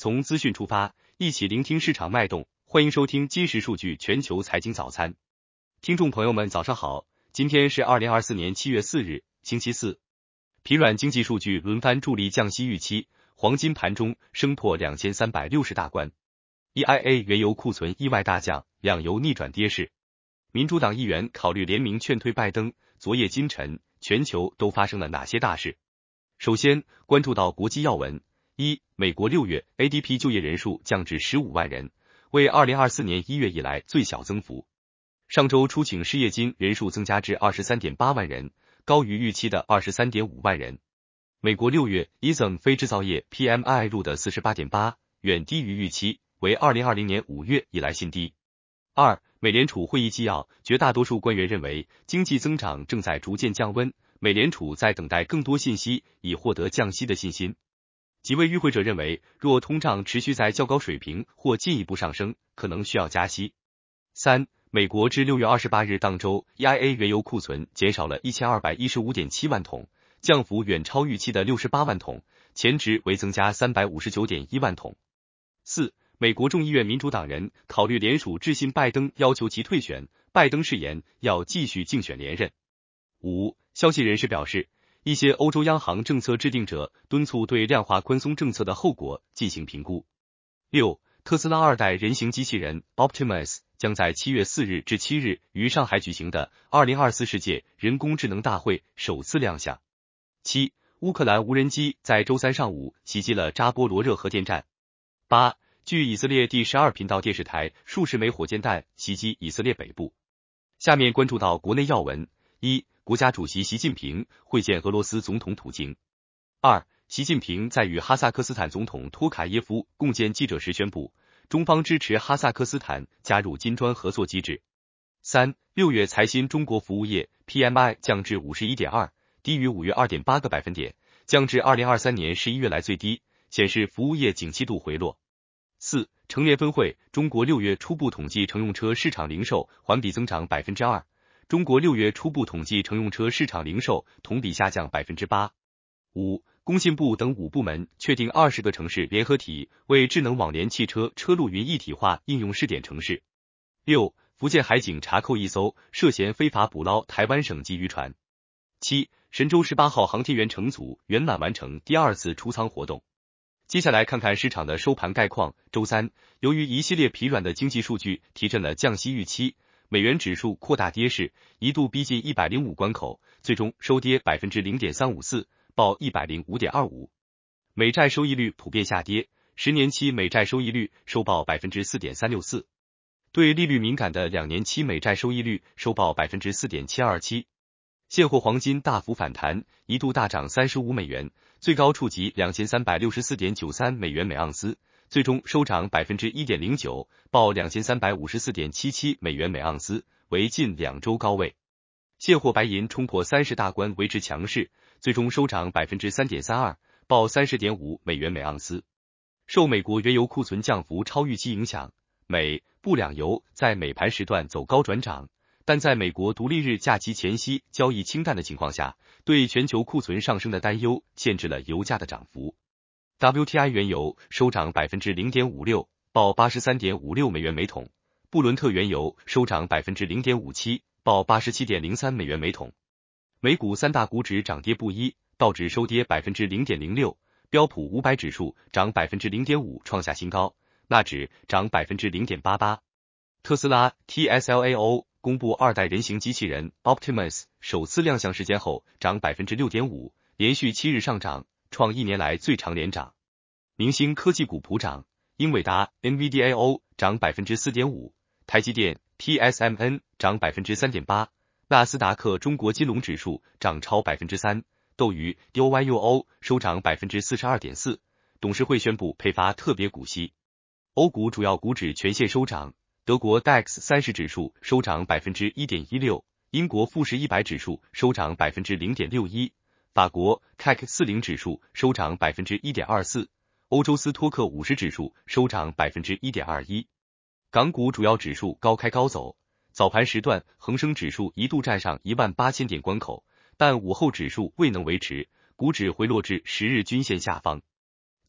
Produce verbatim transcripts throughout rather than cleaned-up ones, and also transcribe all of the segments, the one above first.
从资讯出发，一起聆听市场脉动。欢迎收听今时数据全球财经早餐。听众朋友们早上好，今天是二零二四年七月四日，星期四。疲软经济数据轮番助力降息预期，黄金盘中升破两千三百六十大关。E I A 原油库存意外大降，两油逆转跌势。民主党议员考虑联名劝退拜登，昨夜今晨，全球都发生了哪些大事？首先关注到国际要闻。一、美国六月 A D P 就业人数降至十五万人，为二零二四年一月以来最小增幅。上周出请失业金人数增加至 二十三点八万人，高于预期的 二十三点五万人。美国六月 E S M 非制造业 P M I 录的 四十八点八， 远低于预期，为二零二零年五月以来新低。二、美联储会议纪要，绝大多数官员认为经济增长正在逐渐降温，美联储在等待更多信息以获得降息的信心。几位与会者认为，若通胀持续在较高水平或进一步上升，可能需要加息。三、美国至六月二十八日当周 E I A 原油库存减少了 一千二百一十五点七万桶，降幅远超预期的六十八万桶，前值为增加 三百五十九点一万桶。四、美国众议院民主党人考虑联署致信拜登，要求其退选，拜登誓言要继续竞选连任。五、消息人士表示，一些欧洲央行政策制定者敦促对量化宽松政策的后果进行评估。六、特斯拉二代人形机器人 Optimus 将在七月四日至七日于上海举行的二零二四世界人工智能大会首次亮相。七、乌克兰无人机在周三上午袭击了扎波罗热核电站。八、据以色列第十二频道电视台，数十枚火箭弹袭击以色列北部。下面关注到国内要闻。一、国家主席习近平会见俄罗斯总统普京。二、习近平在与哈萨克斯坦总统托卡耶夫共建记者时宣布，中方支持哈萨克斯坦加入金砖合作机制。三、六月财新中国服务业 P M I 降至 五十一点二， 低于五月 二点八个百分点，降至二零二三年十一月来最低，显示服务业景气度回落。四、成联分会，中国六月初步统计乘用车市场零售环比增长 百分之二， 中国六月初步统计乘用车市场零售同比下降 百分之八。五、工信部等五部门确定二十个城市联合体为智能网联汽车车路云一体化应用试点城市。六、福建海警查扣一艘涉嫌非法捕捞台湾省籍渔船。七、神舟十八号航天员乘组圆满完成第二次出舱活动。接下来看看市场的收盘概况。周三，由于一系列疲软的经济数据提振了降息预期，美元指数扩大跌势，一度逼近一百零五关口，最终收跌 百分之零点三五四， 报 一百零五点二五。美债收益率普遍下跌，十年期美债收益率收报 百分之四点三六四， 对利率敏感的两年期美债收益率收报 百分之四点七二七。现货黄金大幅反弹，一度大涨三十五美元，最高触及 两千三百六十四点九三美元每盎司，最终收涨 百分之一点零九， 报 两千三百五十四点七七美元每盎司，为近两周高位。现货白银冲破三十大关，维持强势，最终收涨 百分之三点三二， 报 三十点五美元每盎司。受美国原油库存降幅超预期影响，美布两油在美盘时段走高转涨，但在美国独立日假期前夕交易清淡的情况下，对全球库存上升的担忧限制了油价的涨幅。W T I 原油收涨 百分之零点五六， 报 八十三点五六美元每桶，布伦特原油收涨 百分之零点五七， 报 八十七点零三美元每桶。美股三大股指涨跌不一，道指收跌 百分之零点零六， 标普五百指数涨 百分之零点五 创下新高，纳指涨 百分之零点八八。特斯拉 T S L A O 公布二代人形机器人 Optimus 首次亮相时间后涨 百分之六点五， 连续七日上涨，创一年来最长连涨。明星科技股普涨，英伟达 N V D A O 涨 百分之四点五， 台积电 T S M N 涨 百分之三点八， 纳斯达克中国金龙指数涨超 百分之三， 斗鱼 D O Y U O 收涨 百分之四十二点四， 董事会宣布配发特别股息。欧股主要股指全线收涨，德国 D A X 三十指数收涨 百分之一点一六， 英国富时一百指数收涨 百分之零点六一， 法国 C A C 四十 指数收涨 百分之一点二四， 欧洲斯托克五十指数收涨 百分之一点二一。港股主要指数高开高走，早盘时段恒生指数一度站上一万八千点关口，但午后指数未能维持，股指回落至十日均线下方。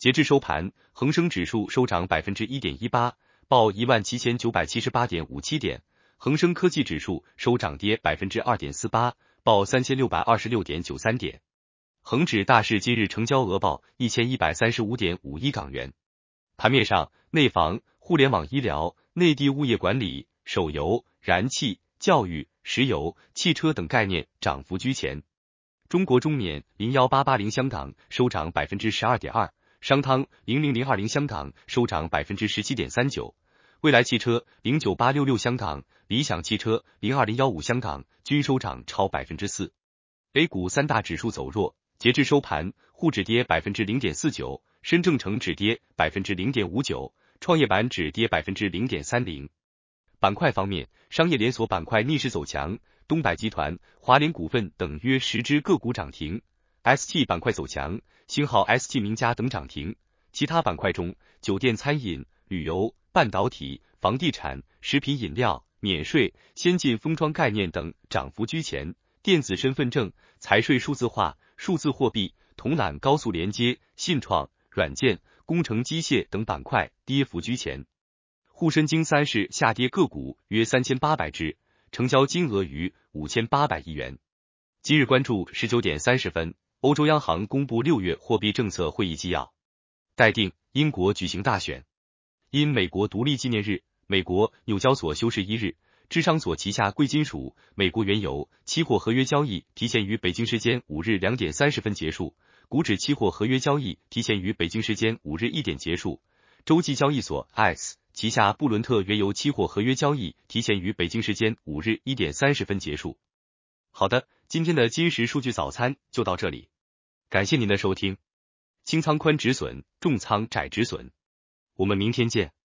截至收盘，恒生指数收涨 百分之一点一八， 报 一万七千九百七十八点五七 点，恒生科技指数收涨跌 百分之二点四八， 报 三千六百二十六点九三 点。恒指大市今日成交额报 一千一百三十五点五亿港元。盘面上，内房、互联网医疗、内地物业管理、手游、燃气、教育、石油、汽车等概念涨幅居前。中国中免零一八八零香港收涨 百分之十二点二， 商汤零零零二零香港收涨 百分之十七点三九， 蔚来汽车零九八六六香港、理想汽车零二零一五香港均收涨超 百分之四。 A 股三大指数走弱，截至收盘，沪指跌 百分之零点四九， 深证成指跌 百分之零点五九， 创业板指跌 百分之零点三零。板块方面，商业连锁板块逆势走强，东百集团、华联股份等约十只个股涨停。S T 板块走强，星号 S T 名家等涨停。其他板块中，酒店餐饮、旅游、半导体、房地产、食品饮料、免税、先进封装概念等涨幅居前。电子身份证、财税数字化、数字货币、统揽高速连接、信创、软件、工程机械等板块跌幅居前。沪深金三市下跌个股约三千八百只，成交金额逾五千八百亿元。今日关注十九点三十分，欧洲央行公布六月货币政策会议纪要。待定，英国举行大选。因美国独立纪念日，美国纽交所休市一日，芝商所旗下贵金属、美国原油期货合约交易提前于北京时间五日两点三十分结束，股指期货合约交易提前于北京时间五日一点结束。洲际交易所 I X 旗下布伦特原油期货合约交易提前于北京时间五日一点三十分结束。好的，今天的金石数据早餐就到这里，感谢您的收听。清仓宽止损，重仓窄止损，我们明天见。